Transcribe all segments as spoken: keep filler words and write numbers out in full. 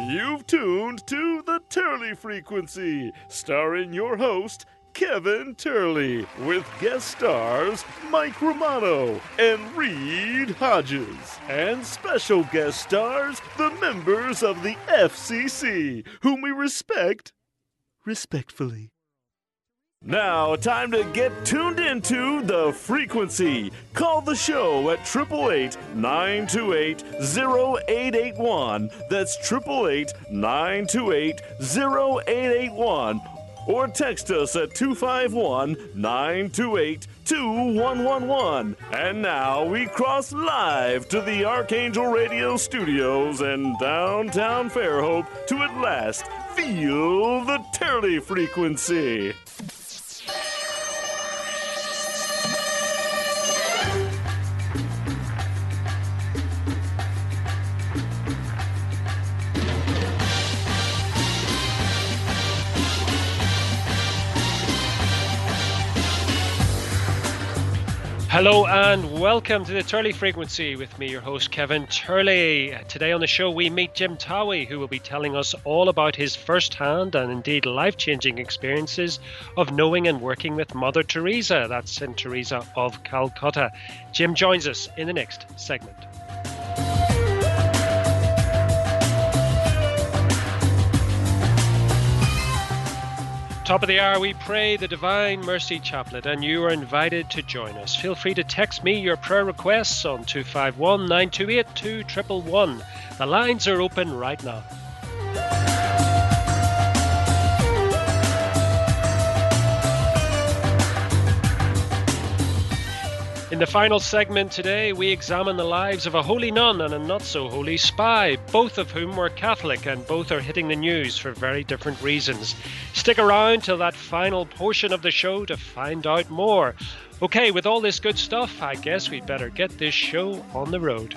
You've tuned to the Turley Frequency, starring your host, Kevin Turley, with guest stars Mike Romano and Reed Hodges, and special guest stars, the members of the F C C, whom we respect respectfully. Now, time to get tuned into The Frequency. Call the show at eight eight eight, nine two eight, zero eight eight one. That's eight eight eight, nine two eight, zero eight eight one. Or text us at two five one, nine two eight, two one one one. And now we cross live to the Archangel Radio Studios in downtown Fairhope to at last feel the Turley Frequency. Hello and welcome to the Turley Frequency with me, your host Kevin Turley. Today on the show we meet Jim Towie, who will be telling us all about his first-hand and indeed life-changing experiences of knowing and working with Mother Teresa. That's Saint Teresa of Calcutta. Jim joins us in the next segment. Top of the hour, we pray the Divine Mercy Chaplet, and you are invited to join us. Feel free to text me your prayer requests on two five one, nine two eight, two one one one. The lines are open right now. In the final segment today, we examine the lives of a holy nun and a not-so-holy spy, both of whom were Catholic, and both are hitting the news for very different reasons. Stick around till that final portion of the show to find out more. Okay, with all this good stuff, I guess we'd better get this show on the road.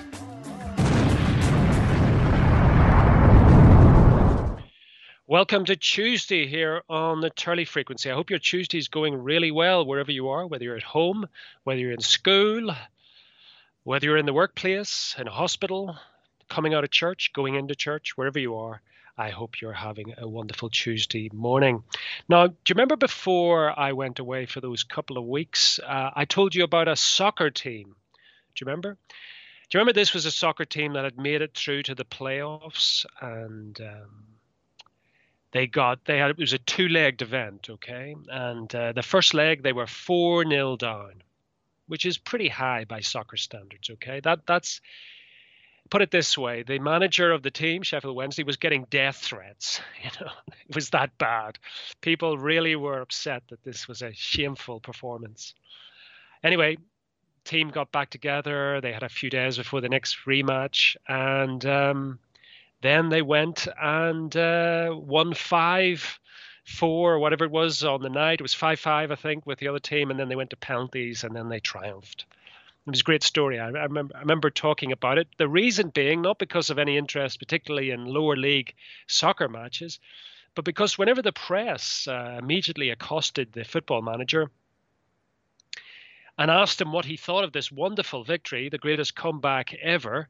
Welcome to Tuesday here on the Turley Frequency. I hope your Tuesday is going really well wherever you are, whether you're at home, whether you're in school, whether you're in the workplace, in a hospital, coming out of church, going into church, wherever you are. I hope you're having a wonderful Tuesday morning. Now, do you remember before I went away for those couple of weeks, uh, I told you about a soccer team? Do you remember? Do you remember this was a soccer team that had made it through to the playoffs, and um, They got, they had, it was a two-legged event, okay? And uh, the first leg, they were four nil down, which is pretty high by soccer standards, okay? That That's, put it this way, the manager of the team, Sheffield Wednesday, was getting death threats, you know? It was that bad. People really were upset that this was a shameful performance. Anyway, team got back together. They had a few days before the next rematch, and um, then they went and uh, won five four, whatever it was on the night. It was five five, I think, with the other team. And then they went to penalties and then they triumphed. It was a great story. I, I, remember, I remember talking about it. The reason being, not because of any interest, particularly in lower league soccer matches, but because whenever the press uh, immediately accosted the football manager and asked him what he thought of this wonderful victory, the greatest comeback ever,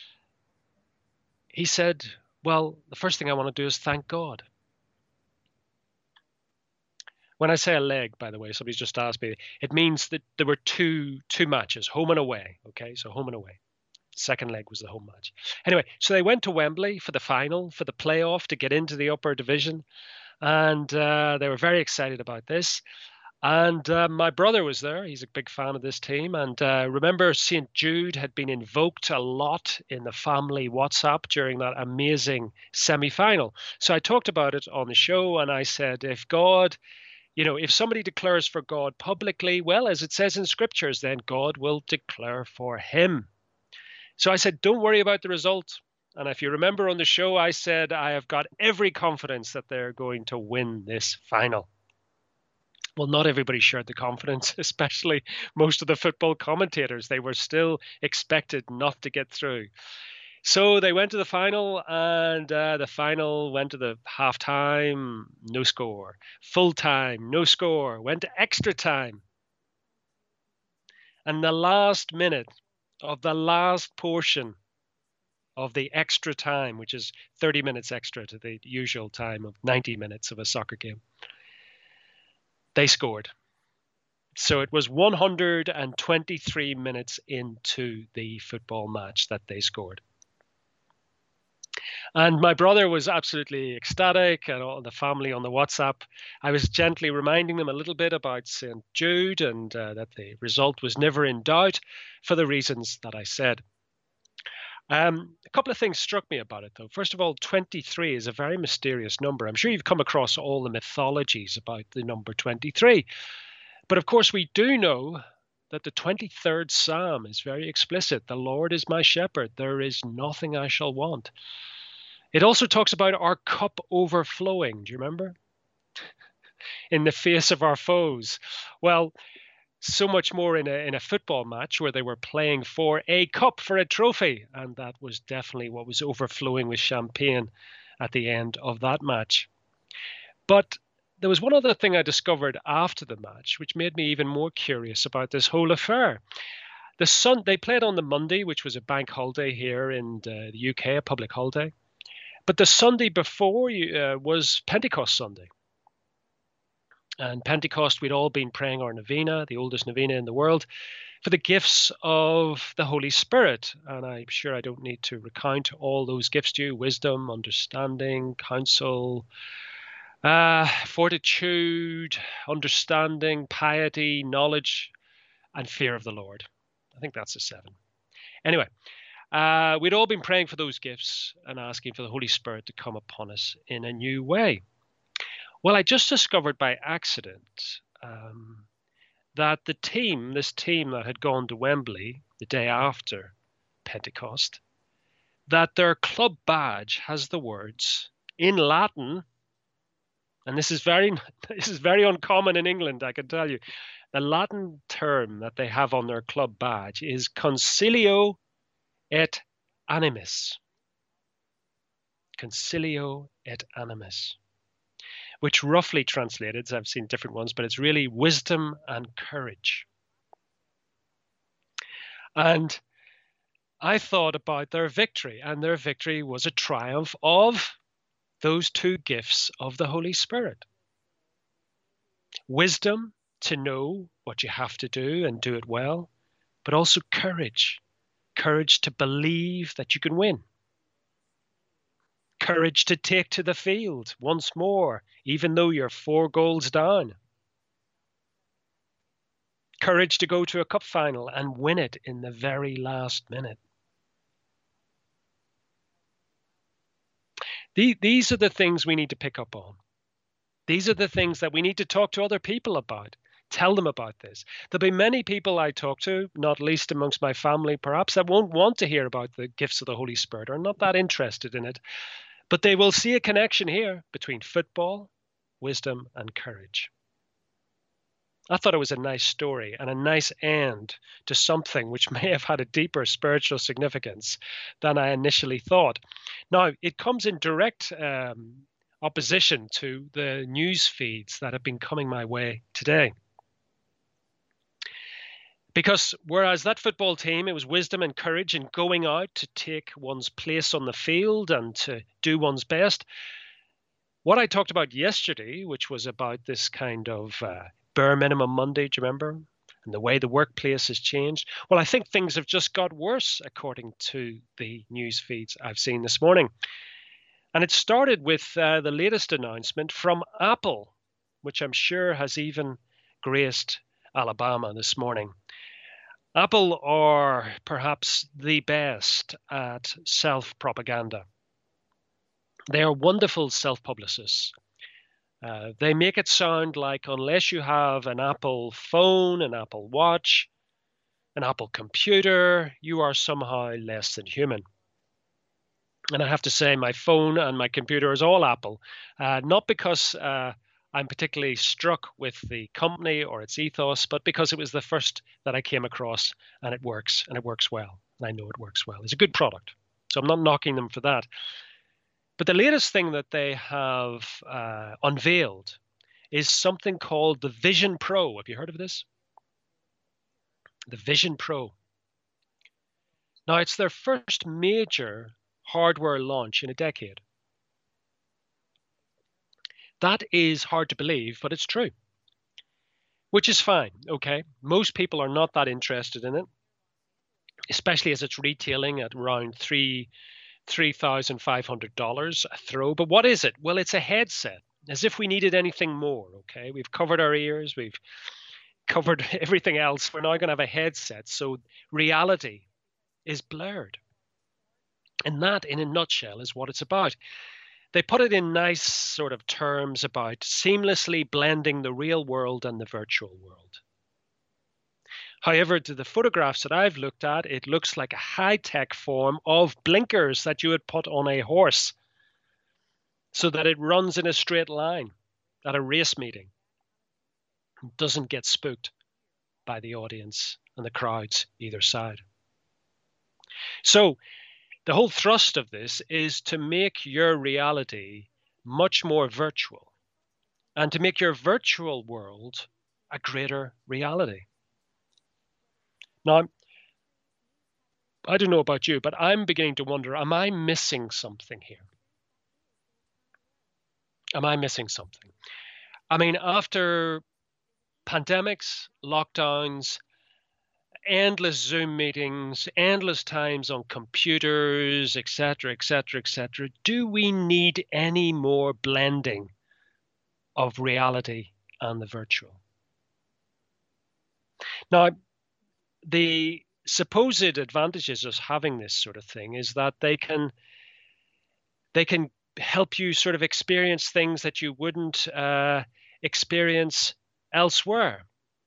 he said, well, the first thing I want to do is thank God. When I say a leg, by the way, somebody's just asked me, it means that there were two two matches, home and away. Okay, so home and away. Second leg was the home match. Anyway, so they went to Wembley for the final, for the playoff to get into the upper division. And uh, they were very excited about this. And uh, my brother was there. He's a big fan of this team. And uh, remember, Saint Jude had been invoked a lot in the family WhatsApp during that amazing semi-final. So I talked about it on the show, and I said, if God, you know, if somebody declares for God publicly, well, as it says in scriptures, then God will declare for him. So I said, don't worry about the result. And if you remember on the show, I said, I have got every confidence that they're going to win this final. Well, not everybody shared the confidence, especially most of the football commentators. They were still expected not to get through. So they went to the final, and uh, the final went to the half-time, no score. Full-time, no score. Went to extra time. And the last minute of the last portion of the extra time, which is thirty minutes extra to the usual time of ninety minutes of a soccer game. They scored. So it was one hundred twenty-three minutes into the football match that they scored. And my brother was absolutely ecstatic, and all the family on the WhatsApp. I was gently reminding them a little bit about Saint Jude and uh, that the result was never in doubt for the reasons that I said. Um, a couple of things struck me about it, though. First of all, twenty-three is a very mysterious number. I'm sure you've come across all the mythologies about the number twenty-three. But of course, we do know that the twenty-third Psalm is very explicit. The Lord is my shepherd. There is nothing I shall want. It also talks about our cup overflowing. Do you remember? In the face of our foes. Well, so much more in a in a football match where they were playing for a cup, for a trophy. And that was definitely what was overflowing with champagne at the end of that match. But there was one other thing I discovered after the match, which made me even more curious about this whole affair. The sun, they played on the Monday, which was a bank holiday here in the U K, a public holiday. But the Sunday before uh, was Pentecost Sunday. And Pentecost, we'd all been praying our novena, the oldest novena in the world, for the gifts of the Holy Spirit. And I'm sure I don't need to recount all those gifts to you: wisdom, understanding, counsel, uh, fortitude, understanding, piety, knowledge, and fear of the Lord. I think that's a seven. Anyway, uh, we'd all been praying for those gifts and asking for the Holy Spirit to come upon us in a new way. Well, I just discovered by accident um, that the team, this team that had gone to Wembley the day after Pentecost, that their club badge has the words in Latin, and this is very, this is very uncommon in England, I can tell you. The Latin term that they have on their club badge is concilio et animis. Concilio et animis. Which roughly translated, I've seen different ones, but it's really wisdom and courage. And I thought about their victory, and their victory was a triumph of those two gifts of the Holy Spirit. Wisdom to know what you have to do and do it well, but also courage. Courage to believe that you can win. Courage to take to the field once more, even though you're four goals down. Courage to go to a cup final and win it in the very last minute. These are the things we need to pick up on. These are the things that we need to talk to other people about. Tell them about this. There'll be many people I talk to, not least amongst my family perhaps, that won't want to hear about the gifts of the Holy Spirit or are not that interested in it. But they will see a connection here between football, wisdom, and courage. I thought it was a nice story and a nice end to something which may have had a deeper spiritual significance than I initially thought. Now, it comes in direct um, opposition to the news feeds that have been coming my way today. Because whereas that football team, it was wisdom and courage in going out to take one's place on the field and to do one's best. What I talked about yesterday, which was about this kind of uh, bare minimum Monday, do you remember? And the way the workplace has changed. Well, I think things have just got worse according to the news feeds I've seen this morning. And it started with uh, the latest announcement from Apple, which I'm sure has even graced Alabama this morning. Apple are perhaps the best at self-propaganda. They are wonderful self-publicists. Uh, they make it sound like unless you have an Apple phone, an Apple Watch, an Apple computer, you are somehow less than human. And I have to say my phone and my computer is all Apple, uh, not because uh, I'm particularly struck with the company or its ethos, but because it was the first that I came across and it works and it works well. And I know it works well. It's a good product. So I'm not knocking them for that. But the latest thing that they have uh, unveiled is something called the Vision Pro. Have you heard of this? The Vision Pro. Now, it's their first major hardware launch in a decade. That is hard to believe, but it's true. Which is fine, okay? Most people are not that interested in it, especially as it's retailing at around three three thousand five hundred dollars a throw. But what is it? Well, it's a headset, as if we needed anything more, okay? We've covered our ears, we've covered everything else. We're now going to have a headset, so reality is blurred. And that, in a nutshell, is what it's about. They put it in nice sort of terms about seamlessly blending the real world and the virtual world. However, to the photographs that I've looked at, it looks like a high-tech form of blinkers that you would put on a horse so that it runs in a straight line at a race meeting. It doesn't get spooked by the audience and the crowds either side. So, the whole thrust of this is to make your reality much more virtual and to make your virtual world a greater reality. Now, I don't know about you, but I'm beginning to wonder, am I missing something here? Am I missing something? I mean, after pandemics, lockdowns, endless Zoom meetings, endless times on computers, et cetera, et cetera, et cetera. Do we need any more blending of reality and the virtual? Now, the supposed advantages of having this sort of thing is that they can they can help you sort of experience things that you wouldn't uh, experience elsewhere.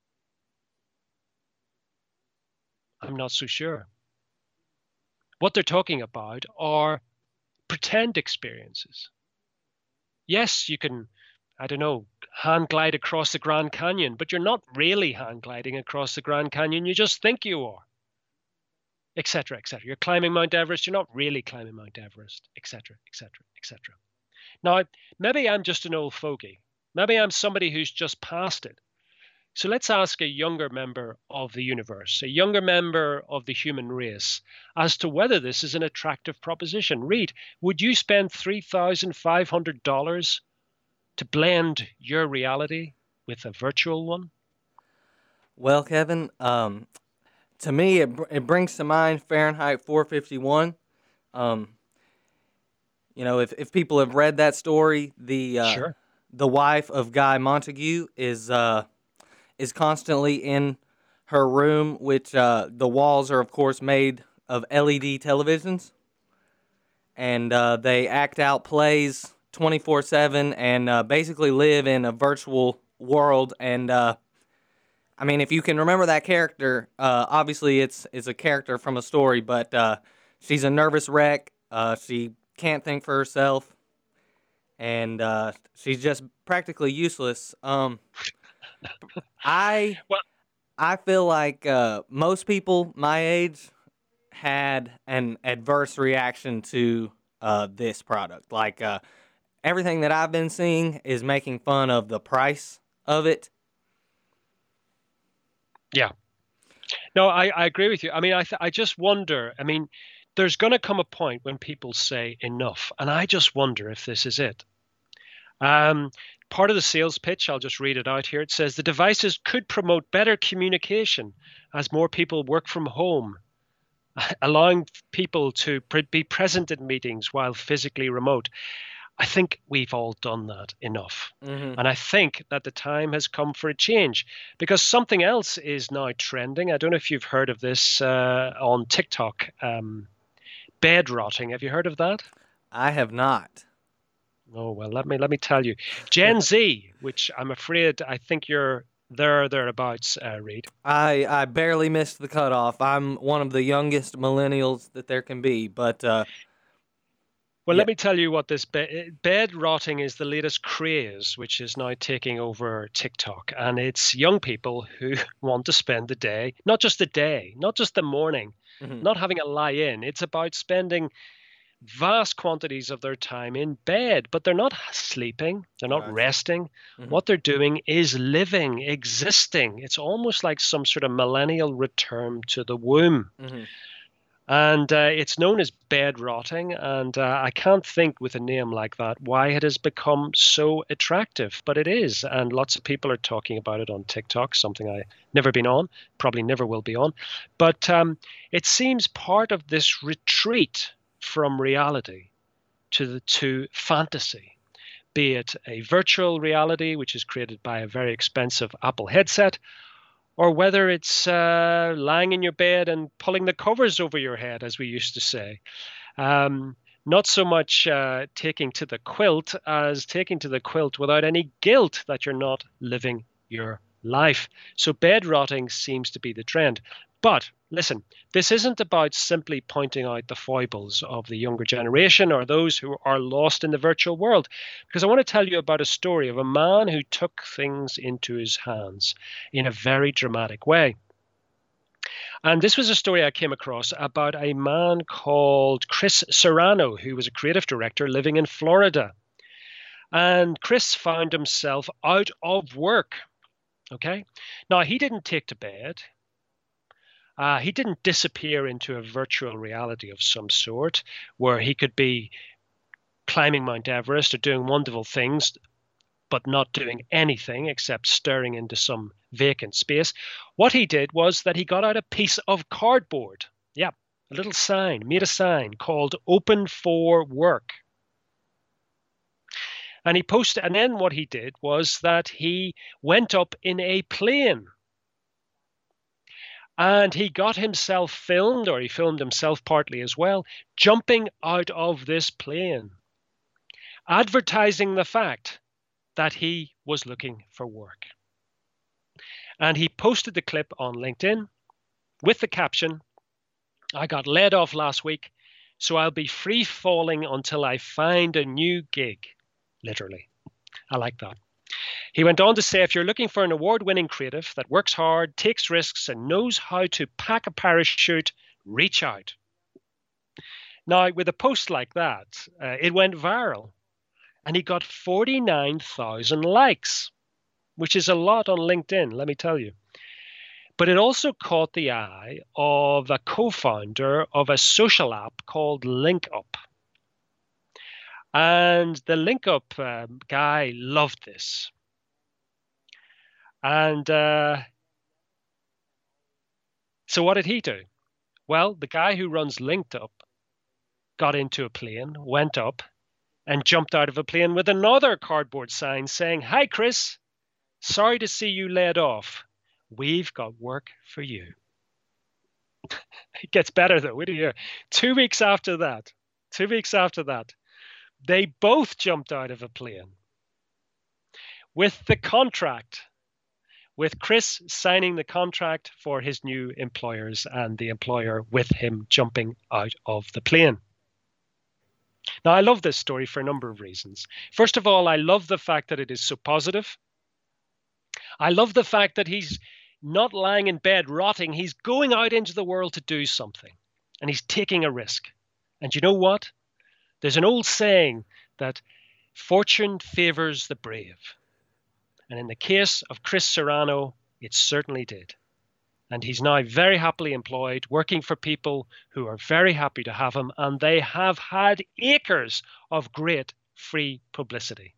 I'm not so sure. What they're talking about are pretend experiences. Yes, you can, I don't know, hang glide across the Grand Canyon, but you're not really hang gliding across the Grand Canyon. You just think you are, et cetera, et cetera. You're climbing Mount Everest. You're not really climbing Mount Everest, et cetera, et cetera, et cetera. Now, maybe I'm just an old fogey. Maybe I'm somebody who's just past it. So let's ask a younger member of the universe, a younger member of the human race, as to whether this is an attractive proposition. Reed, would you spend three thousand five hundred dollars to blend your reality with a virtual one? Well, Kevin, um, to me, it, it brings to mind Fahrenheit four fifty-one. Um, you know, if, if people have read that story, the uh, sure. the wife of Guy Montague is... Uh, is constantly in her room, which uh, the walls are, of course, made of L E D televisions. And uh, they act out plays twenty-four seven and uh, basically live in a virtual world. And, uh, I mean, if you can remember that character, uh, obviously it's, it's a character from a story, but uh, she's a nervous wreck. Uh, she can't think for herself. And uh, she's just practically useless. Um... I well, I feel like uh, most people my age had an adverse reaction to uh, this product. Like uh, everything that I've been seeing is making fun of the price of it. Yeah. No, I, I agree with you. I mean, I th- I just wonder. I mean, there's going to come a point when people say enough, and I just wonder if this is it. Um, part of the sales pitch, I'll just read it out here. It says the devices could promote better communication as more people work from home, allowing people to pre- be present in meetings while physically remote. I think we've all done that enough. Mm-hmm. And I think that the time has come for a change because something else is now trending. I don't know if you've heard of this uh, on TikTok, um, bed rotting. Have you heard of that? I have not. Oh, well, let me let me tell you. Gen Z, which I'm afraid I think you're there thereabouts, uh, Reed. I, I barely missed the cutoff. I'm one of the youngest millennials that there can be, but... Uh, well, yeah. let me tell you what this be- bed rotting is the latest craze, which is now taking over TikTok. And it's young people who want to spend the day, not just the day, not just the morning, mm-hmm. not having a lie-in. It's about spending vast quantities of their time in bed, but they're not sleeping, they're not right. resting. Mm-hmm. What they're doing is living, existing. It's almost like some sort of millennial return to the womb. Mm-hmm. And uh, it's known as bed rotting. And uh, I can't think with a name like that why it has become so attractive, but it is. And lots of people are talking about it on TikTok, something I've never been on, probably never will be on. But um, it seems part of this retreat from reality to the to fantasy, be it a virtual reality, which is created by a very expensive Apple headset, or whether it's uh, lying in your bed and pulling the covers over your head, as we used to say. Um, not so much uh, taking to the quilt as taking to the quilt without any guilt that you're not living your life. So bed rotting seems to be the trend. But listen, this isn't about simply pointing out the foibles of the younger generation or those who are lost in the virtual world, because I want to tell you about a story of a man who took things into his hands in a very dramatic way. And this was a story I came across about a man called Chris Serrano, who was a creative director living in Florida. And Chris found himself out of work. Okay. Now, he didn't take to bed. Uh, he didn't disappear into a virtual reality of some sort where he could be climbing Mount Everest or doing wonderful things, but not doing anything except staring into some vacant space. What he did was that he got out a piece of cardboard. Yeah, a little sign, made a sign called Open for Work. And he posted, and then what he did was that he went up in a plane. And he got himself filmed, or he filmed himself partly as well, jumping out of this plane, advertising the fact that he was looking for work. And he posted the clip on LinkedIn with the caption, "I got laid off last week, so I'll be free falling until I find a new gig." Literally. I like that. He went on to say, if you're looking for an award-winning creative that works hard, takes risks, and knows how to pack a parachute, reach out. Now, with a post like that, uh, it went viral, and he got forty-nine thousand likes, which is a lot on LinkedIn, let me tell you. But it also caught the eye of a co-founder of a social app called LinkUp. And the LinkUp uh, guy loved this. And uh, so what did he do? Well, the guy who runs LinkedUp got into a plane, went up, and jumped out of a plane with another cardboard sign saying, "Hi, Chris. Sorry to see you laid off. We've got work for you." It gets better, though. Wait a year. Two weeks after that, two weeks after that, they both jumped out of a plane with the contract, with Chris signing the contract for his new employers and the employer with him jumping out of the plane. Now, I love this story for a number of reasons. First of all, I love the fact that it is so positive. I love the fact that he's not lying in bed rotting. He's going out into the world to do something, and he's taking a risk. And you know what? There's an old saying that fortune favors the brave. And in the case of Chris Serrano, it certainly did. And he's now very happily employed, working for people who are very happy to have him, and they have had acres of great free publicity.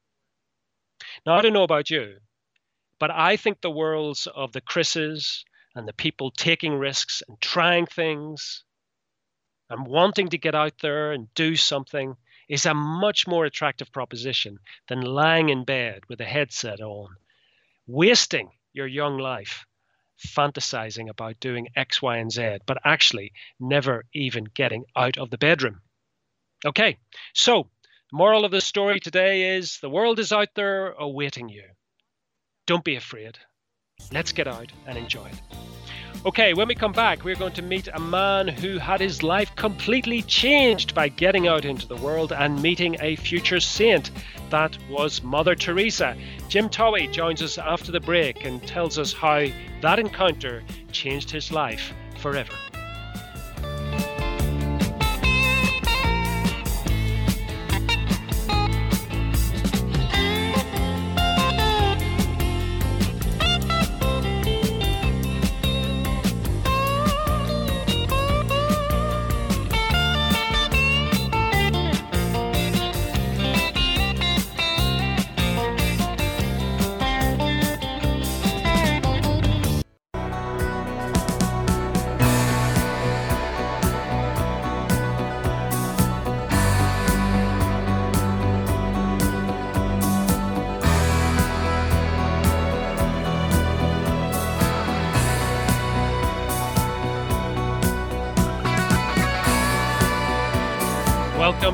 Now, I don't know about you, but I think the worlds of the Chris's and the people taking risks and trying things and wanting to get out there and do something is a much more attractive proposition than lying in bed with a headset on, wasting your young life fantasizing about doing X, Y, and Z, but actually never even getting out of the bedroom. Okay, so the moral of the story today is the world is out there awaiting you. Don't be afraid. Let's get out and enjoy it. Okay, when we come back, we're going to meet a man who had his life completely changed by getting out into the world and meeting a future saint. That was Mother Teresa. Jim Towey joins us after the break and tells us how that encounter changed his life forever.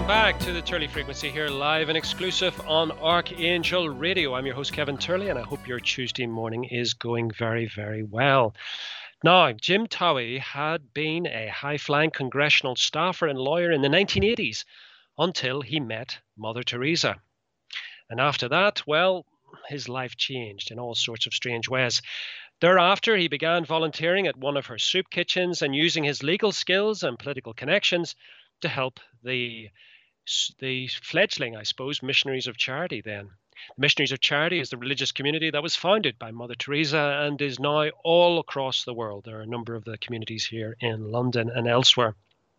Welcome back to the Turley Frequency here, live and exclusive on Archangel Radio. I'm your host, Kevin Turley, and I hope your Tuesday morning is going very, very well. Now, Jim Towie had been a high-flying congressional staffer and lawyer in the nineteen eighties until he met Mother Teresa. And after that, well, his life changed in all sorts of strange ways. Thereafter, he began volunteering at one of her soup kitchens and using his legal skills and political connections to help the, the fledgling, I suppose, Missionaries of Charity then. The Missionaries of Charity is the religious community that was founded by Mother Teresa and is now all across the world. There are a number of the communities here in London and elsewhere.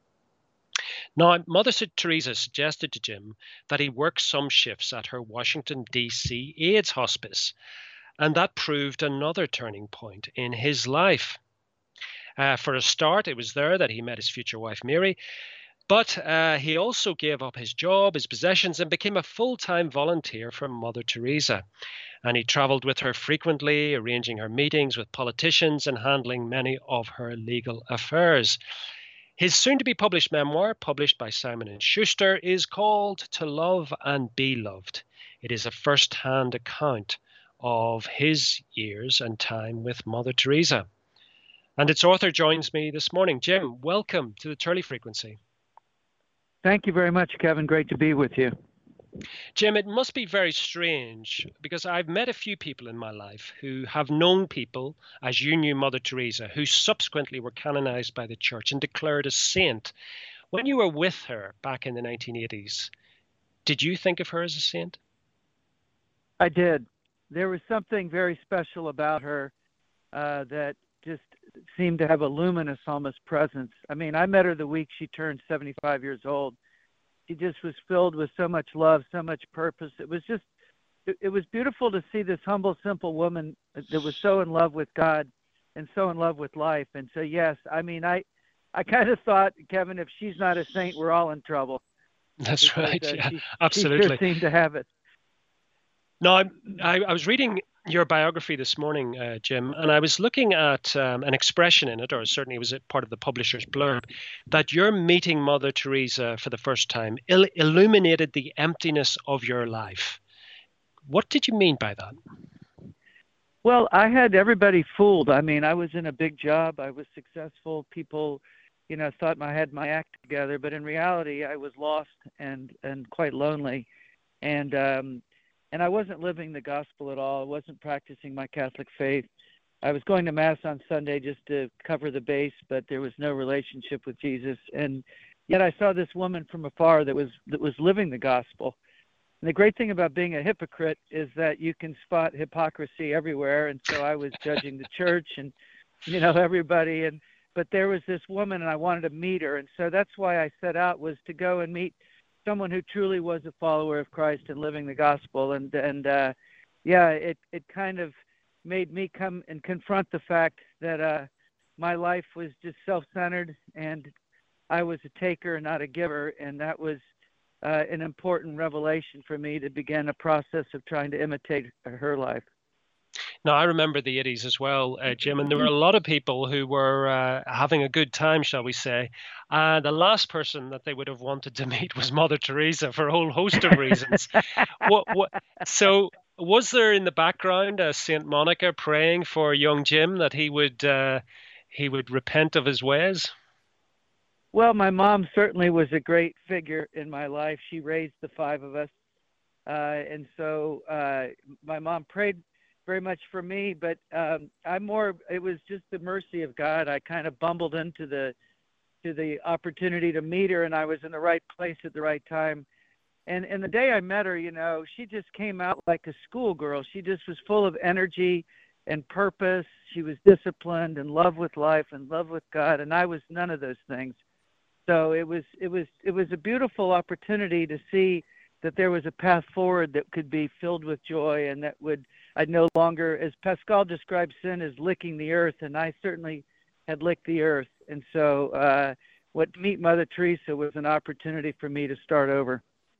Now, Mother Teresa suggested to Jim that he work some shifts at her Washington, D C AIDS hospice, and that proved another turning point in his life. Uh, for a start, it was there that he met his future wife, Mary, but uh, he also gave up his job, his possessions, and became a full-time volunteer for Mother Teresa. And he traveled with her frequently, arranging her meetings with politicians and handling many of her legal affairs. His soon-to-be-published memoir, published by Simon and Schuster, is called To Love and Be Loved. It is a first-hand account of his years and time with Mother Teresa. And its author joins me this morning. Jim, welcome to the Turley Frequency. Thank you very much, Kevin. Great to be with you. Jim, it must be very strange because I've met a few people in my life who have known people, as you knew Mother Teresa, who subsequently were canonized by the church and declared a saint. When you were with her back in the nineteen eighties, did you think of her as a saint? I did. There was something very special about her uh, that just seemed to have a luminous almost presence. I mean, I met her the week she turned seventy-five years old. She just was filled with so much love, so much purpose. It was just, it, it was beautiful to see this humble, simple woman that was so in love with God and so in love with life. And so, yes, I mean, I, I kind of thought, Kevin, if she's not a saint, we're all in trouble. That's because, right. Uh, yeah, she, absolutely. She sure seemed to have it. No, I, I, I was reading your biography this morning, uh, Jim, and I was looking at um, an expression in it, or certainly it was part of the publisher's blurb, that your meeting Mother Teresa for the first time il- illuminated the emptiness of your life. What did you mean by that? Well, I had everybody fooled. I mean, I was in a big job. I was successful. People, you know, thought I had my act together, but in reality, I was lost and, and quite lonely. And, um, And I wasn't living the gospel at all. I wasn't practicing my Catholic faith. I was going to Mass on Sunday just to cover the base, but there was no relationship with Jesus. And yet I saw this woman from afar that was that was living the gospel. And the great thing about being a hypocrite is that you can spot hypocrisy everywhere. And so I was judging the church and, you know, everybody. And but there was this woman, and I wanted to meet her. And so that's why I set out, was to go and meet someone who truly was a follower of Christ and living the gospel. And, and uh, yeah, it, it kind of made me come and confront the fact that uh, my life was just self-centered and I was a taker and not a giver. And that was uh, an important revelation for me to begin a process of trying to imitate her life. Now, I remember the eighties as well, uh, Jim, and there were a lot of people who were uh, having a good time, shall we say. And the last person that they would have wanted to meet was Mother Teresa for a whole host of reasons. what, what, so was there in the background a Saint Monica praying for young Jim that he would uh, he would repent of his ways? Well, my mom certainly was a great figure in my life. She raised the five of us. Uh, and so uh, my mom prayed very much for me, but um, I'm more, it was just the mercy of God. I kind of bumbled into the, to the opportunity to meet her, and I was in the right place at the right time. And, and the day I met her, you know, she just came out like a schoolgirl. She just was full of energy and purpose. She was disciplined, in love with life, in love with God. And I was none of those things. So it was, it was, it was a beautiful opportunity to see that there was a path forward that could be filled with joy, and that would, I'd no longer, as Pascal described sin as licking the earth, and I certainly had licked the earth. And so uh, what Meet Mother Teresa was an opportunity for me to start over.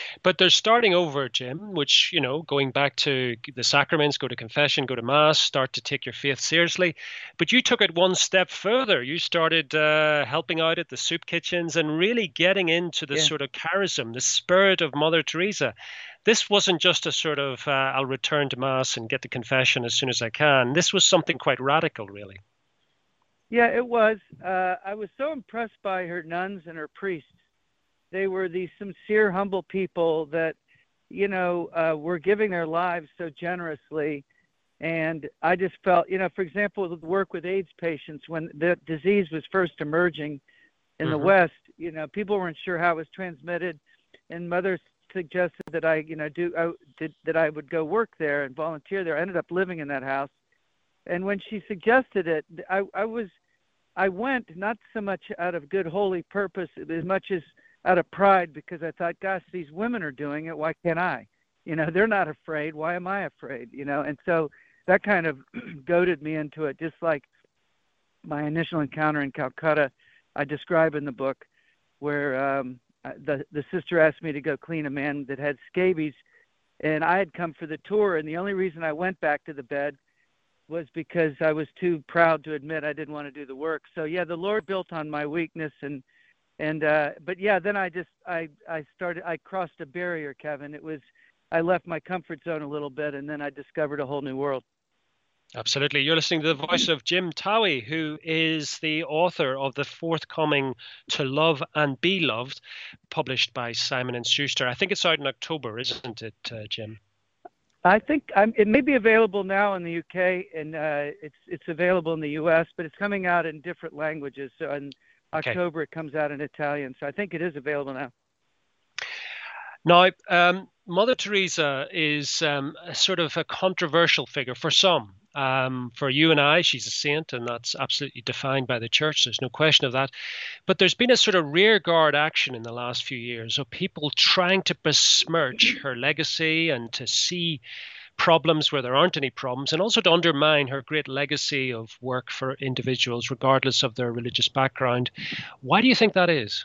But they're starting over, Jim, which, you know, going back to the sacraments, go to confession, go to mass, start to take your faith seriously. But you took it one step further. You started uh, helping out at the soup kitchens and really getting into the Yeah. sort of charism, the spirit of Mother Teresa. This wasn't just a sort of, uh, I'll return to mass and get the confession as soon as I can. This was something quite radical, really. Yeah, it was. Uh, I was so impressed by her nuns and her priests. They were these sincere, humble people that, you know, uh, were giving their lives so generously. And I just felt, you know, for example, the work with AIDS patients, when the disease was first emerging in Mhm. the West, you know, people weren't sure how it was transmitted. And Mother suggested that I, you know, do I, did, that I would go work there and volunteer there. I ended up living in that house. And when she suggested it, I, I was, I went not so much out of good holy purpose as much as out of pride, because I thought, gosh, these women are doing it. Why can't I? You know, they're not afraid. Why am I afraid? You know, and so that kind of goaded me into it, just like my initial encounter in Calcutta I describe in the book, where um, the, the sister asked me to go clean a man that had scabies. And I had come for the tour, and the only reason I went back to the bed was because I was too proud to admit I didn't want to do the work. So yeah, the Lord built on my weakness, and and uh, but yeah, then I just I I started I crossed a barrier, Kevin. It was I left my comfort zone a little bit, and then I discovered a whole new world. Absolutely. You're listening to the voice of Jim Towie, who is the author of the forthcoming To Love and Be Loved, published by Simon and Schuster. I think it's out in October, isn't it, uh, Jim? I think I'm, it may be available now in the U K, and uh, it's it's available in the U S, but it's coming out in different languages. So in Okay. October it comes out in Italian. So I think it is available now. Now, um, Mother Teresa is um, a sort of a controversial figure for some. Um, for you and I, she's a saint, and that's absolutely defined by the church. There's no question of that. But there's been a sort of rearguard action in the last few years of people trying to besmirch her legacy and to see problems where there aren't any problems, and also to undermine her great legacy of work for individuals, regardless of their religious background. Why do you think that is?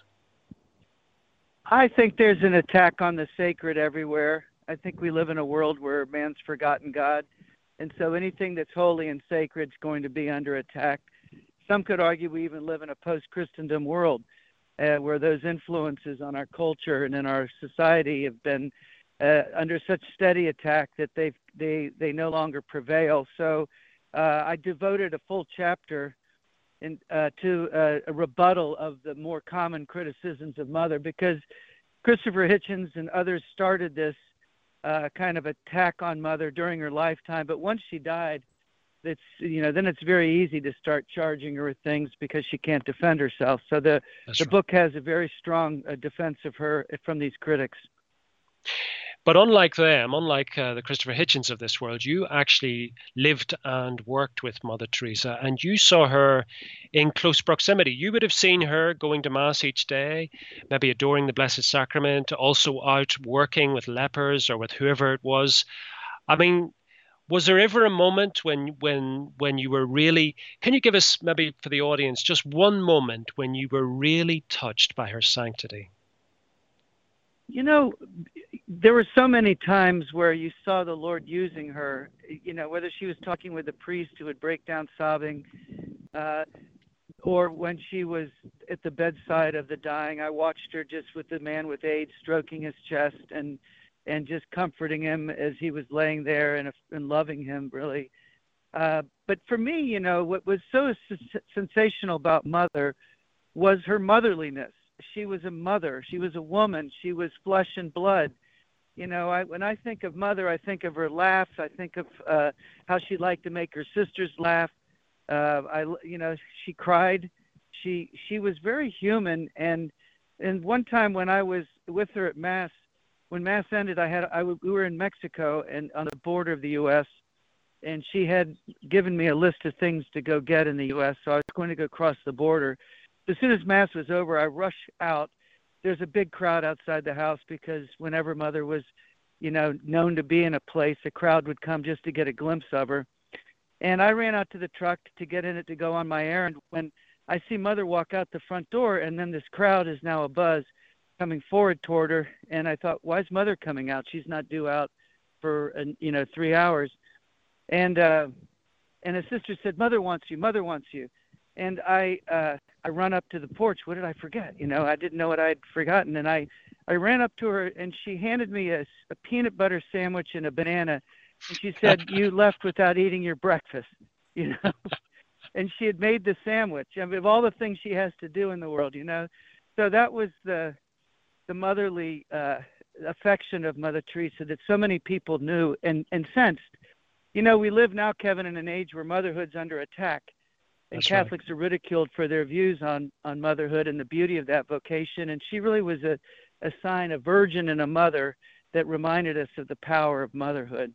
I think there's an attack on the sacred everywhere. I think we live in a world where man's forgotten God. And so anything that's holy and sacred is going to be under attack. Some could argue we even live in a post-Christendom world uh, where those influences on our culture and in our society have been uh, under such steady attack that they they they no longer prevail. So uh, I devoted a full chapter in, uh, to uh, a rebuttal of the more common criticisms of Mother, because Christopher Hitchens and others started this uh, kind of attack on Mother during her lifetime. But once she died, it's, you know, then it's very easy to start charging her with things because she can't defend herself. So the, That's the right. book has a very strong uh, defense of her from these critics. But unlike them, unlike uh, the Christopher Hitchens of this world, you actually lived and worked with Mother Teresa, and you saw her in close proximity. You would have seen her going to Mass each day, maybe adoring the Blessed Sacrament, also out working with lepers or with whoever it was. I mean, was there ever a moment when when when you were really, can you give us, maybe for the audience, just one moment when you were really touched by her sanctity? You know, there were so many times where you saw the Lord using her, you know, whether she was talking with a priest who would break down sobbing, uh, or when she was at the bedside of the dying. I watched her just with the man with AIDS, stroking his chest and and just comforting him as he was laying there, and, and loving him, really. Uh, but for me, you know, what was so s- sensational about Mother was her motherliness. She was a mother. She was a woman. She was flesh and blood. You know, I, when I think of Mother, I think of her laughs. I think of uh, how she liked to make her sisters laugh. Uh, I, you know, she cried. She she was very human. And and one time when I was with her at Mass, when Mass ended, I had I we were in Mexico and on the border of the U S, and she had given me a list of things to go get in the U S. So I was going to go across the border. As soon as Mass was over, I rushed out. There's a big crowd outside the house because whenever Mother was, you know, known to be in a place, a crowd would come just to get a glimpse of her. And I ran out to the truck to get in it to go on my errand when I see Mother walk out the front door, and then this crowd is now abuzz. coming forward toward her, and I thought, why is Mother coming out? She's not due out for, you know, three hours. And uh, and his sister said, Mother wants you, Mother wants you. And I uh, I run up to the porch. What did I forget? You know, I didn't know what I'd forgotten. And I, I ran up to her, and she handed me a, a peanut butter sandwich and a banana. And she said, you left without eating your breakfast, you know. And she had made the sandwich. I mean, of all the things she has to do in the world, you know. So that was the the motherly uh, affection of Mother Teresa that so many people knew and, and sensed. You know, we live now, Kevin, in an age where motherhood's under attack. And That's Catholics right. are ridiculed for their views on, on motherhood and the beauty of that vocation. And she really was a, a sign, a virgin and a mother that reminded us of the power of motherhood.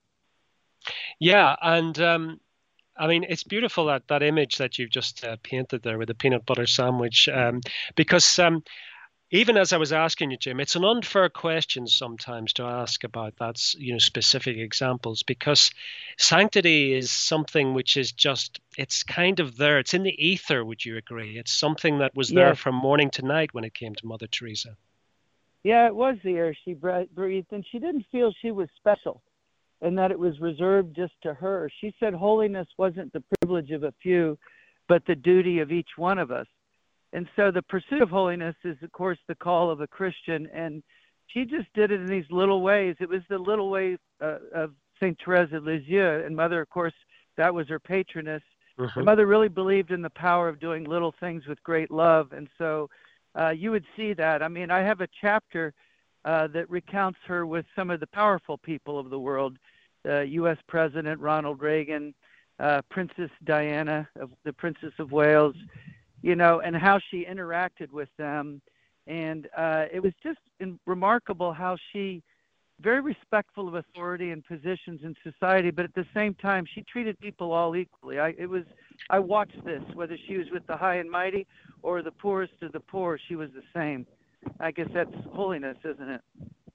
Yeah, and um, I mean, it's beautiful, that that image that you've just uh, painted there with the peanut butter sandwich, um, because um, even as I was asking you, Jim, it's an unfair question sometimes to ask about that, you know, specific examples, because sanctity is something which is just, it's kind of there. It's in the ether, would you agree? It's something that was there Yes. from morning to night when it came to Mother Teresa. Yeah, it was the air she breathed, and she didn't feel she was special and that it was reserved just to her. She said holiness wasn't the privilege of a few, but the duty of each one of us. And so the pursuit of holiness is, of course, the call of a Christian, and she just did it in these little ways. It was the little way uh, of Saint Therese of Lisieux, and Mother, of course, that was her patroness. Mm-hmm. And Mother really believed in the power of doing little things with great love, and so uh, you would see that. I mean, I have a chapter uh, that recounts her with some of the powerful people of the world, uh, U S President Ronald Reagan, uh, Princess Diana, of the Princess of Wales, you know, and how she interacted with them. And uh, it was just in, remarkable how she, very respectful of authority and positions in society, but at the same time, she treated people all equally. I, it was, I watched this, whether she was with the high and mighty or the poorest of the poor, she was the same. I guess that's holiness, isn't it?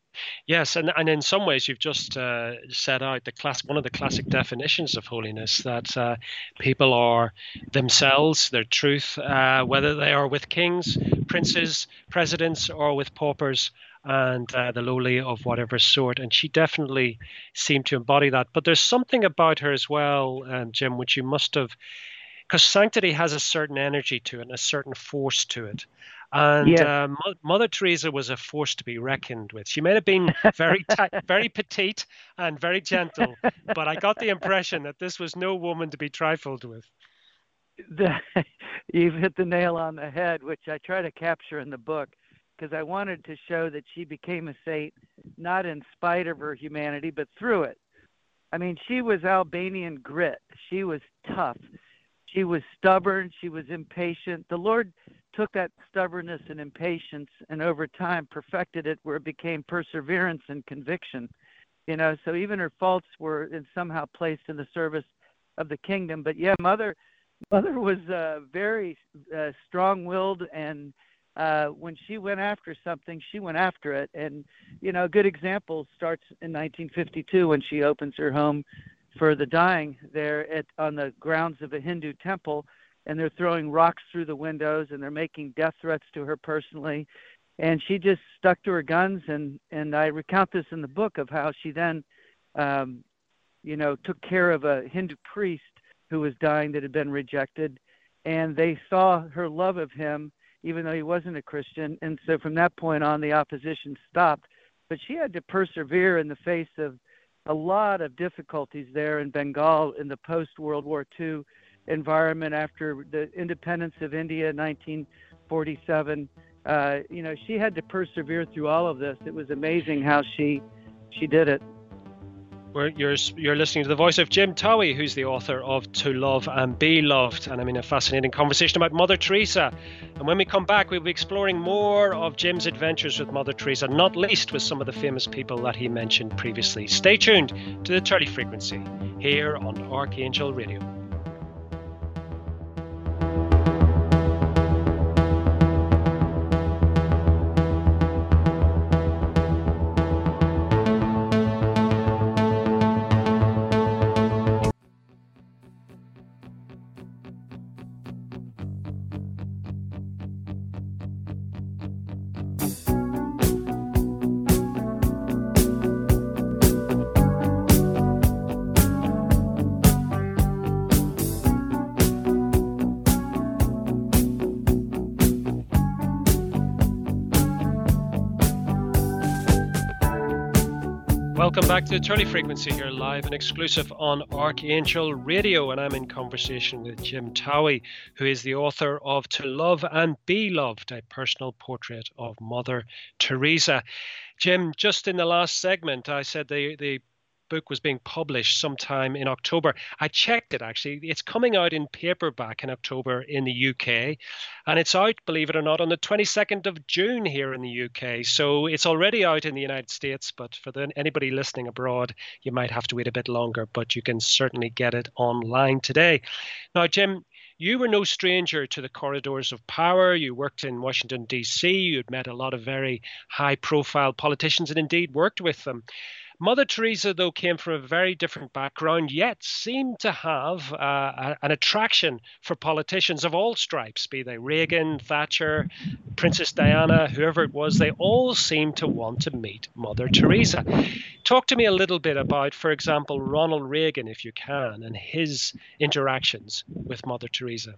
Yes, and, and in some ways you've just uh, set out the class one of the classic definitions of holiness, that uh, people are themselves, their truth, uh, whether they are with kings, princes, presidents, or with paupers and uh, the lowly of whatever sort. And she definitely seemed to embody that. But there's something about her as well, um, Jim, which you must have, because sanctity has a certain energy to it and a certain force to it. And Yes. uh, Mo- Mother Teresa was a force to be reckoned with. She may have been very, ti- very petite and very gentle, but I got the impression that this was no woman to be trifled with. The, you've hit the nail on the head, which I try to capture in the book, because I wanted to show that she became a saint, not in spite of her humanity, but through it. I mean, she was Albanian grit. She was tough. She was stubborn. She was impatient. The Lord took that stubbornness and impatience and over time perfected it where it became perseverance and conviction. You know, so even her faults were in somehow placed in the service of the kingdom. But yeah, Mother, Mother was uh, very uh, strong-willed, and uh, when she went after something, she went after it. And, you know, a good example starts in nineteen fifty-two when she opens her home for the dying there at on the grounds of a Hindu temple, and they're throwing rocks through the windows and they're making death threats to her personally. And she just stuck to her guns. And, and I recount this in the book of how she then, um, you know, took care of a Hindu priest who was dying that had been rejected. And they saw her love of him, even though he wasn't a Christian. And so from that point on, the opposition stopped. But she had to persevere in the face of a lot of difficulties there in Bengal in the post-World War Two environment after the independence of India in nineteen forty-seven. Uh, you know, she had to persevere through all of this. It was amazing how she she did it. We're, you're, you're listening to the voice of Jim Towie, who's the author of To Love and Be Loved. And I'm in a fascinating conversation about Mother Teresa. And when we come back, we'll be exploring more of Jim's adventures with Mother Teresa, not least with some of the famous people that he mentioned previously. Stay tuned to the Turley Frequency here on Archangel Radio. Welcome back to the Turley Frequency here, live and exclusive on Archangel Radio, and I'm in conversation with Jim Towie, who is the author of To Love and Be Loved, a personal portrait of Mother Teresa. Jim, just in the last segment, I said the, the book was being published sometime in October. I checked it, actually. It's coming out in paperback in October in the U K, and it's out, believe it or not, on the twenty-second of June here in the U K. So it's already out in the United States, but for the, anybody listening abroad, you might have to wait a bit longer, but you can certainly get it online today. Now, Jim, you were no stranger to the corridors of power. You worked in Washington, D C. You'd met a lot of very high-profile politicians and indeed worked with them. Mother Teresa, though, came from a very different background, yet seemed to have uh, a, an attraction for politicians of all stripes, be they Reagan, Thatcher, Princess Diana, whoever it was. They all seemed to want to meet Mother Teresa. Talk to me a little bit about, for example, Ronald Reagan, if you can, and his interactions with Mother Teresa.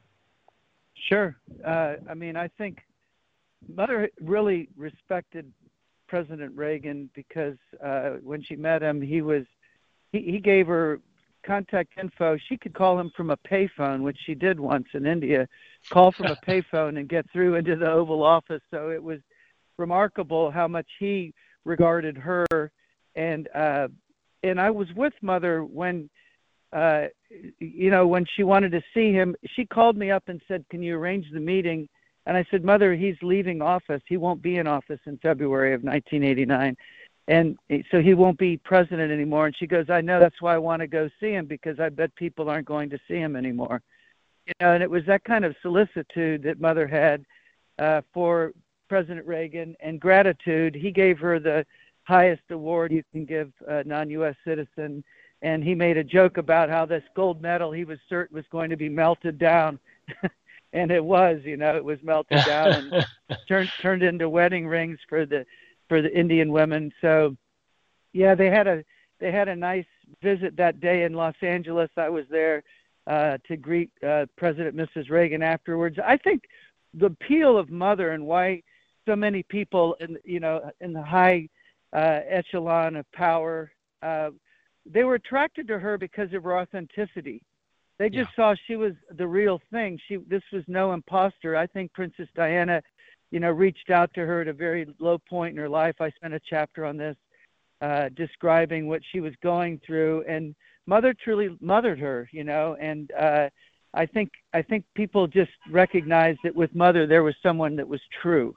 Sure. Uh, I mean, I think Mother really respected President Reagan because uh, when she met him, he was he, he gave her contact info. She could call him from a payphone, which she did once in India, call from a payphone and get through into the Oval Office. So it was remarkable how much he regarded her. And uh, and I was with Mother when uh, you know when she wanted to see him. She called me up and said, "Can you arrange the meeting?" And I said, "Mother, he's leaving office. He won't be in office in February of nineteen eighty-nine. And so he won't be president anymore." And she goes, "I know, that's why I want to go see him, because I bet people aren't going to see him anymore." You know, and it was that kind of solicitude that Mother had uh, for President Reagan, and gratitude. He gave her the highest award you can give a non-U S citizen. And he made a joke about how this gold medal he was certain was going to be melted down. And it was, you know, it was melted down and turned turned into wedding rings for the for the Indian women. So, yeah, they had a they had a nice visit that day in Los Angeles. I was there uh, to greet uh, President Missus Reagan afterwards. I think the appeal of Mother and why so many people, in you know, in the high uh, echelon of power, uh, they were attracted to her because of her authenticity. They just yeah. saw she was the real thing. She, this was no imposter. I think Princess Diana, you know, reached out to her at a very low point in her life. I spent a chapter on this, uh, describing what she was going through, and Mother truly mothered her, you know. And uh, I think I think people just recognized that with Mother there was someone that was true.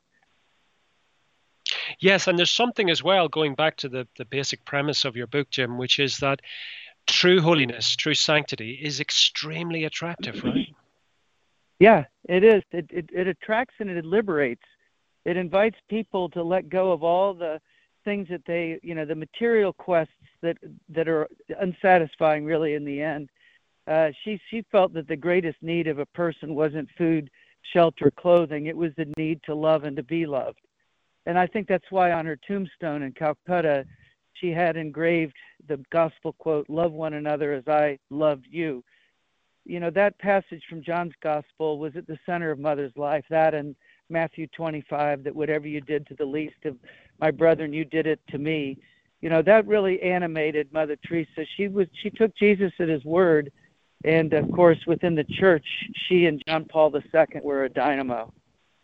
Yes, and there's something as well, going back to the the basic premise of your book, Jim, which is that true holiness, true sanctity is extremely attractive, right? Yeah, it is. It, it it attracts and it liberates. It invites people to let go of all the things that they, you know, the material quests that that are unsatisfying really in the end. Uh, she she felt that the greatest need of a person wasn't food, shelter, clothing. It was the need to love and to be loved. And I think that's why on her tombstone in Calcutta, she had engraved the gospel quote, "Love one another as I loved you." You know, that passage from John's gospel was at the center of Mother's life. That and Matthew twenty-five, that whatever you did to the least of my brethren, you did it to me. You know, that really animated Mother Teresa. She was, she took Jesus at his word. And of course, within the church, she and John Paul the Second were a dynamo.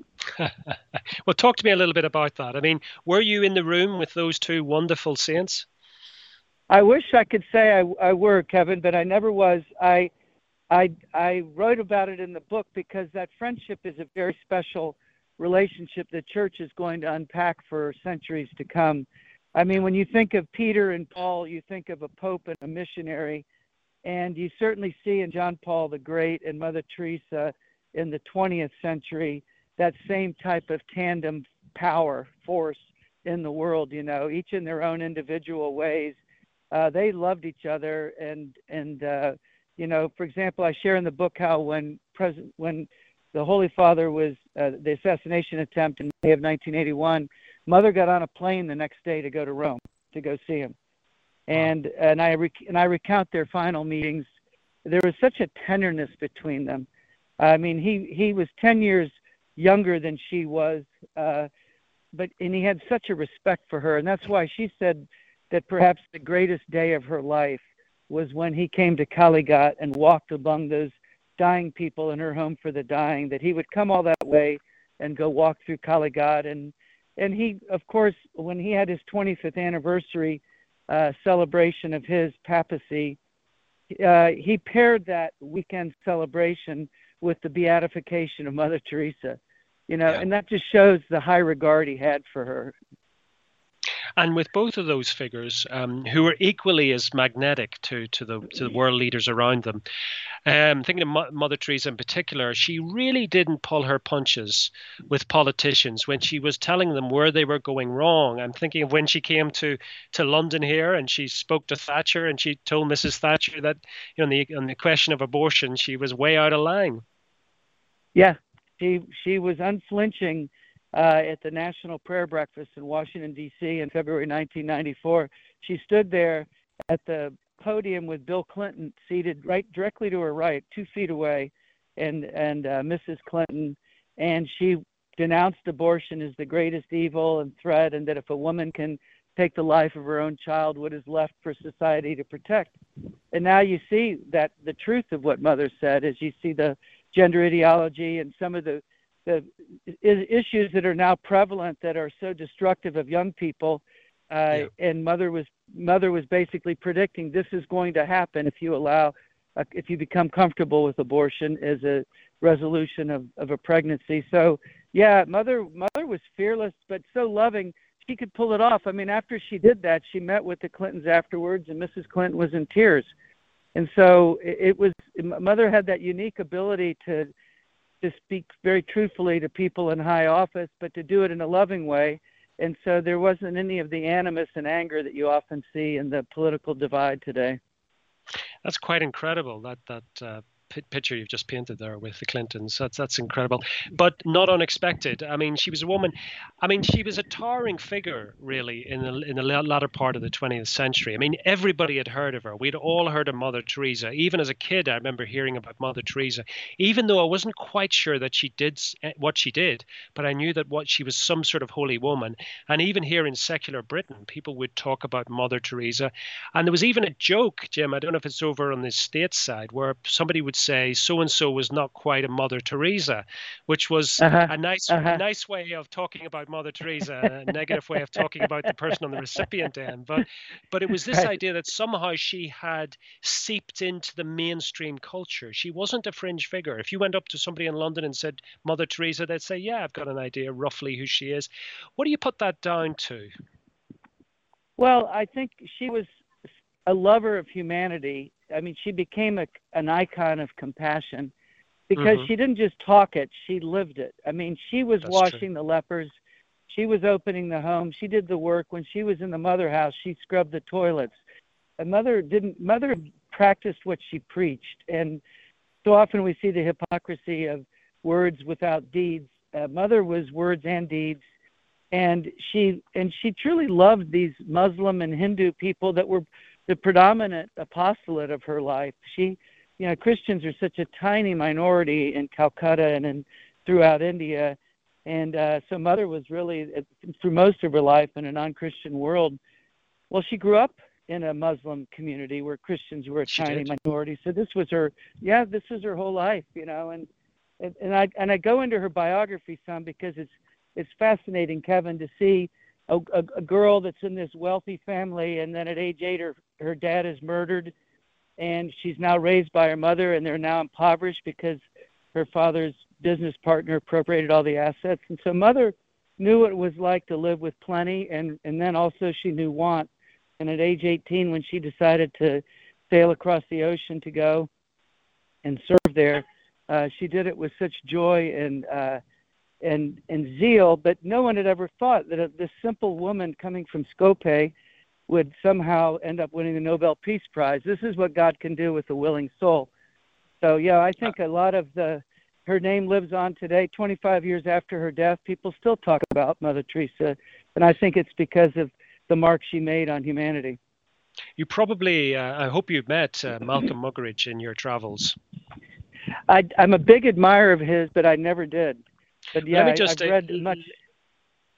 Well, talk to me a little bit about that. I mean, were you in the room with those two wonderful saints? I wish I could say I, I were, Kevin, but I never was. I, I, I wrote about it in the book because that friendship is a very special relationship the church is going to unpack for centuries to come. I mean, when you think of Peter and Paul, you think of a pope and a missionary, and you certainly see in John Paul the Great and Mother Teresa in the twentieth century that same type of tandem power force in the world, you know, each in their own individual ways. Uh, they loved each other. And, and uh, you know, for example, I share in the book how when President, when the Holy Father was, uh, the assassination attempt in May of nineteen eighty-one, Mother got on a plane the next day to go to Rome to go see him. And, and, I, rec- and I recount their final meetings. There was such a tenderness between them. I mean, he, he was ten years younger than she was, uh, but and he had such a respect for her, and that's why she said, that perhaps the greatest day of her life was when he came to Kalighat and walked among those dying people in her home for the dying, that he would come all that way and go walk through Kalighat. And, and he, of course, when he had his twenty-fifth anniversary uh, celebration of his papacy, uh, he paired that weekend celebration with the beatification of Mother Teresa, you know, yeah. And that just shows the high regard he had for her. And with both of those figures, um, who were equally as magnetic to, to, the, to the world leaders around them, um, thinking of Mo- Mother Teresa in particular, she really didn't pull her punches with politicians when she was telling them where they were going wrong. I'm thinking of when she came to, to London here and she spoke to Thatcher and she told Missus Thatcher that, you know, on the, on the question of abortion, she was way out of line. Yeah, she, she was unflinching. Uh, at the National Prayer Breakfast in Washington, D C in February nineteen ninety-four. She stood there at the podium with Bill Clinton seated right directly to her right, two feet away, and, and uh, Missus Clinton, and she denounced abortion as the greatest evil and threat, and that if a woman can take the life of her own child, what is left for society to protect? And now you see that the truth of what Mother said is you see the gender ideology and some of the the issues that are now prevalent that are so destructive of young people. Uh, yeah. And mother was mother was basically predicting this is going to happen if you allow, uh, if you become comfortable with abortion as a resolution of, of a pregnancy. So yeah, mother mother was fearless, but so loving. She could pull it off. I mean, after she did that, she met with the Clintons afterwards, and Missus Clinton was in tears. And so it, it was, mother had that unique ability to to speak very truthfully to people in high office, but to do it in a loving way. And so there wasn't any of the animus and anger that you often see in the political divide today. That's quite incredible, that that uh, p- picture you've just painted there with the Clintons. That's that's incredible, but not unexpected. I mean, she was a woman. I mean, she was a towering figure, really, in the in the latter part of the twentieth century. I mean, everybody had heard of her. We'd all heard of Mother Teresa. Even as a kid, I remember hearing about Mother Teresa, even though I wasn't quite sure that she did what she did, but I knew that what she was some sort of holy woman. And even here in secular Britain, people would talk about Mother Teresa. And there was even a joke, Jim, I don't know if it's over on the States side, where somebody would say so-and-so was not quite a Mother Teresa, which was uh-huh. a nice uh-huh. nice way of talking about Mother Teresa, a negative way of talking about the person on the recipient end. But but it was this right. idea that somehow she had seeped into the mainstream culture. She wasn't a fringe figure. If you went up to somebody in London and said Mother Teresa, they'd say, yeah, I've got an idea roughly who she is. What do you put that down to? Well, I think she was a lover of humanity. I mean, she became a, an icon of compassion because mm-hmm. she didn't just talk it, she lived it. I mean, she was That's washing true. the lepers. She was opening the home. She did the work. When she was in the mother house, she scrubbed the toilets. And mother didn't, mother practiced what she preached. And so often we see the hypocrisy of words without deeds. Uh, mother was words and deeds. And she, and she truly loved these Muslim and Hindu people that were the predominant apostolate of her life. She, you know, Christians are such a tiny minority in Calcutta and in, throughout India. And uh, so mother was really, through most of her life, in a non-Christian world. Well, she grew up in a Muslim community where Christians were a she tiny did. minority. So this was her, yeah, this was her whole life, you know. And and, and I and I go into her biography some because it's it's fascinating, Kevin, to see a, a, a girl that's in this wealthy family, and then at age eight, her her dad is murdered, and she's now raised by her mother, and they're now impoverished because her father's business partner appropriated all the assets. And so mother knew what it was like to live with plenty, and, and then also she knew want. And at age eighteen, when she decided to sail across the ocean to go and serve there, uh, she did it with such joy and uh, and and zeal, but no one had ever thought that a, this simple woman coming from Skopje would somehow end up winning the Nobel Peace Prize. This is what God can do with a willing soul. So, yeah, I think a lot of the, her name lives on today. twenty-five years after her death, people still talk about Mother Teresa, and I think it's because of the mark she made on humanity. You probably, uh, I hope you've met uh, Malcolm Muggeridge in your travels. I, I'm a big admirer of his, but I never did. But yeah, Let me just, I, I've read uh, much.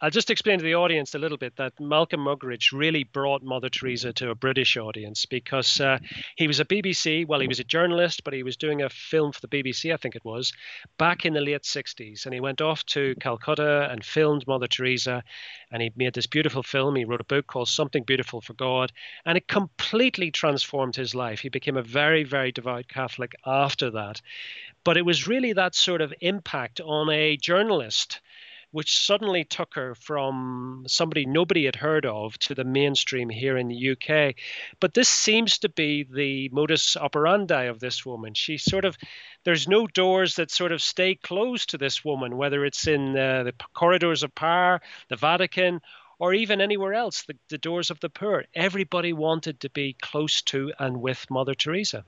I'll just explain to the audience a little bit that Malcolm Muggeridge really brought Mother Teresa to a British audience because uh, he was a B B C, well, he was a journalist, but he was doing a film for the B B C, I think it was, back in the late sixties. And he went off to Calcutta and filmed Mother Teresa. And he made this beautiful film. He wrote a book called Something Beautiful for God. And it completely transformed his life. He became a very, very devout Catholic after that. But it was really that sort of impact on a journalist which suddenly took her from somebody nobody had heard of to the mainstream here in the U K. But this seems to be the modus operandi of this woman. She sort of, there's no doors that sort of stay closed to this woman, whether it's in uh, the corridors of power, the Vatican, or even anywhere else, the, the doors of the poor. Everybody wanted to be close to and with Mother Teresa.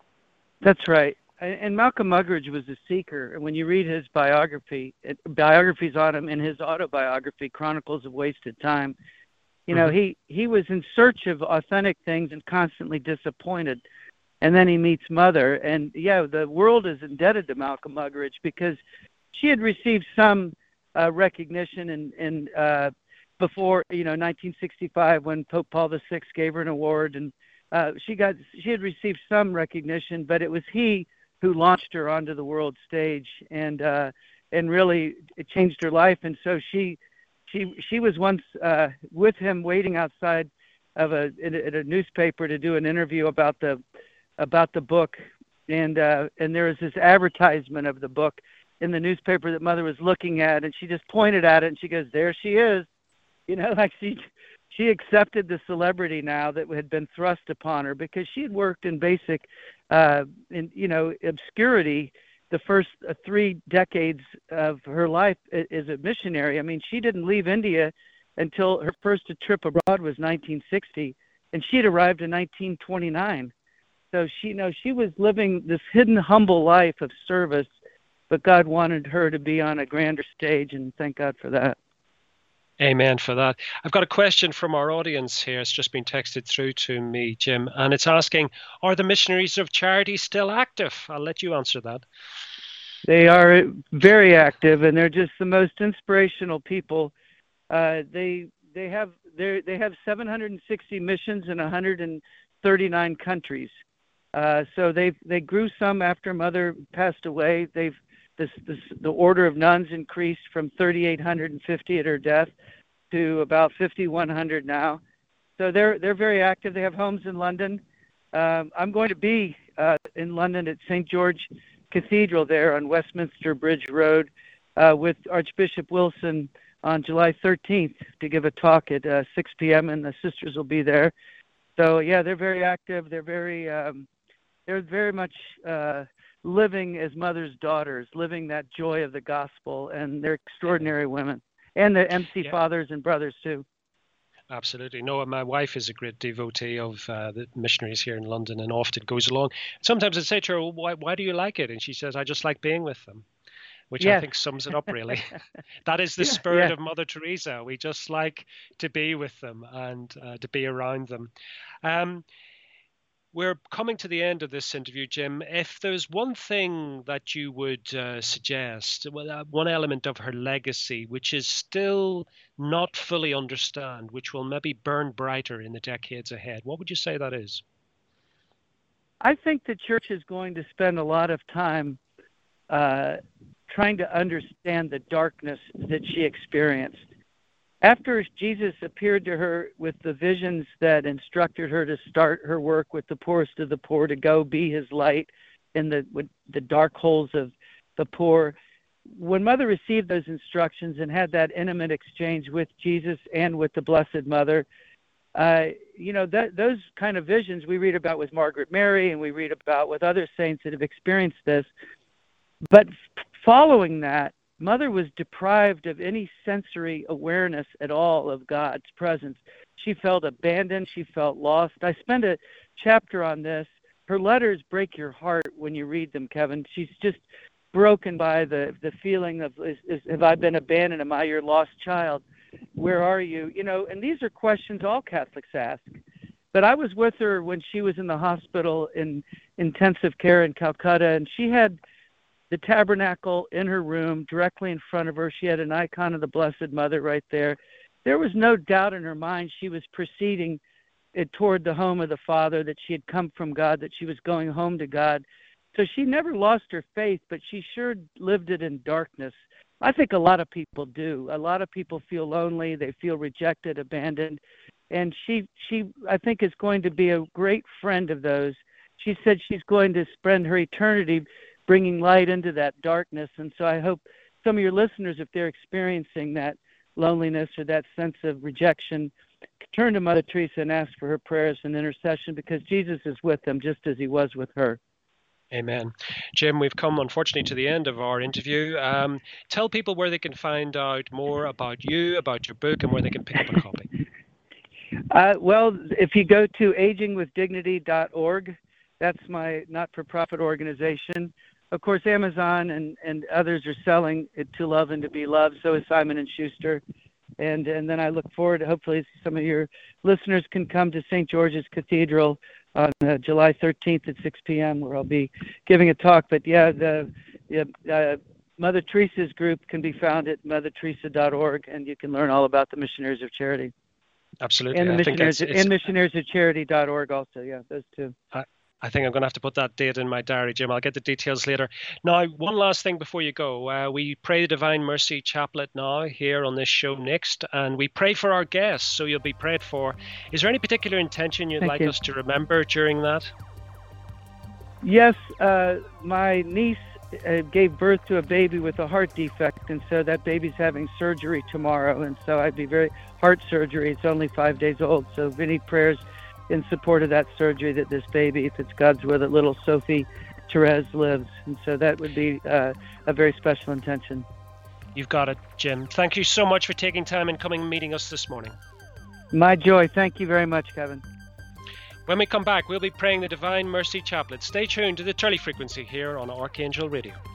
That's right. And Malcolm Muggeridge was a seeker. And when you read his biography, biographies on him, in his autobiography, Chronicles of Wasted Time, you know, mm-hmm. he, he was in search of authentic things and constantly disappointed. And then he meets Mother. And, yeah, the world is indebted to Malcolm Muggeridge because she had received some uh, recognition in, in uh, before, you know, nineteen sixty-five when Pope Paul the Sixth gave her an award. And uh, she got she had received some recognition, but it was he who launched her onto the world stage, and uh, and really it changed her life. And so she she she was once uh, with him waiting outside of a in a, in a newspaper to do an interview about the about the book, and uh, and there was this advertisement of the book in the newspaper that Mother was looking at, and she just pointed at it and she goes, "There she is," you know, like she. She accepted the celebrity now that had been thrust upon her because she had worked in basic, uh, in you know, obscurity the first uh, three decades of her life as a missionary. I mean, she didn't leave India until her first trip abroad was nineteen sixty, and she had arrived in nineteen twenty-nine. So she, you know, she was living this hidden, humble life of service, but God wanted her to be on a grander stage, and thank God for that. Amen for that. I've got a question from our audience here. It's just been texted through to me, Jim, and it's asking, are the Missionaries of Charity still active? I'll let you answer that. They are very active, and they're just the most inspirational people. Uh, they they have they they have seven hundred sixty missions in one hundred thirty-nine countries. Uh, so they they grew some after Mother passed away. They've This, this, the order of nuns increased from three thousand eight hundred fifty at her death to about five thousand one hundred now. So they're they're very active. They have homes in London. Um, I'm going to be uh, in London at Saint George Cathedral there on Westminster Bridge Road uh, with Archbishop Wilson on July thirteenth to give a talk at uh, six p.m. and the sisters will be there. So yeah, they're very active. They're very um, they're very much. Uh, living as Mother's daughters, living that joy of the gospel, and they're extraordinary women. And the M C yeah. fathers and brothers, too. Absolutely. No, my wife is a great devotee of uh, the missionaries here in London and often goes along. Sometimes I say to her, well, why, why do you like it? And she says, I just like being with them, which yes. I think sums it up, really. That is the yeah, spirit yeah. of Mother Teresa. We just like to be with them and uh, to be around them. Um, We're coming to the end of this interview, Jim. If there's one thing that you would uh, suggest, well, uh, one element of her legacy, which is still not fully understood, which will maybe burn brighter in the decades ahead, what would you say that is? I think the church is going to spend a lot of time uh, trying to understand the darkness that she experienced. After Jesus appeared to her with the visions that instructed her to start her work with the poorest of the poor, to go be his light in the with the dark holes of the poor, when Mother received those instructions and had that intimate exchange with Jesus and with the Blessed Mother, uh, you know, that, those kind of visions we read about with Margaret Mary and we read about with other saints that have experienced this. But following that, Mother was deprived of any sensory awareness at all of God's presence. She felt abandoned. She felt lost. I spent a chapter on this. Her letters break your heart when you read them, Kevin. She's just broken by the, the feeling of, is, is, have I been abandoned? Am I your lost child? Where are you? You know, and these are questions all Catholics ask. But I was with her when she was in the hospital in intensive care in Calcutta, and she had the tabernacle in her room, directly in front of her. She had an icon of the Blessed Mother right there. There was no doubt in her mind she was proceeding it toward the home of the Father, that she had come from God, that she was going home to God. So she never lost her faith, but she sure lived it in darkness. I think a lot of people do. A lot of people feel lonely. They feel rejected, abandoned. And she, she, I think, is going to be a great friend of those. She said she's going to spend her eternity bringing light into that darkness. And so I hope some of your listeners, if they're experiencing that loneliness or that sense of rejection, turn to Mother Teresa and ask for her prayers and intercession, because Jesus is with them just as he was with her. Amen. Jim, we've come, unfortunately, to the end of our interview. Um, tell people where they can find out more about you, about your book, and where they can pick up a copy. Uh, well, if you go to aging with dignity dot org, that's my not-for-profit organization. Of course, Amazon and, and others are selling it, To Love and to Be Loved. So is Simon and Schuster. And and then I look forward to, hopefully some of your listeners can come to Saint George's Cathedral on uh, July thirteenth at six p.m. where I'll be giving a talk. But yeah, the, the uh, Mother Teresa's group can be found at mother teresa dot org, and you can learn all about the Missionaries of Charity. Absolutely. And the I missionaries, think it's, it's, and missionaries of charity dot org also, yeah, those two. I, I think I'm going to have to put that date in my diary, Jim. I'll get the details later. Now, one last thing before you go. Uh, we pray the Divine Mercy Chaplet now here on this show next, and we pray for our guests, so you'll be prayed for. Is there any particular intention you'd Thank like you. us to remember during that? Yes, uh, my niece uh, gave birth to a baby with a heart defect, and so that baby's having surgery tomorrow, and so I'd be very, heart surgery, it's only five days old, so if any prayers in support of that surgery, that this baby, if it's God's will, that little Sophie Therese lives. And so that would be uh, a very special intention. You've got it, Jim. Thank you so much for taking time and coming and meeting us this morning. My joy. Thank you very much, Kevin. When we come back, we'll be praying the Divine Mercy Chaplet. Stay tuned to the Turley Frequency here on Archangel Radio.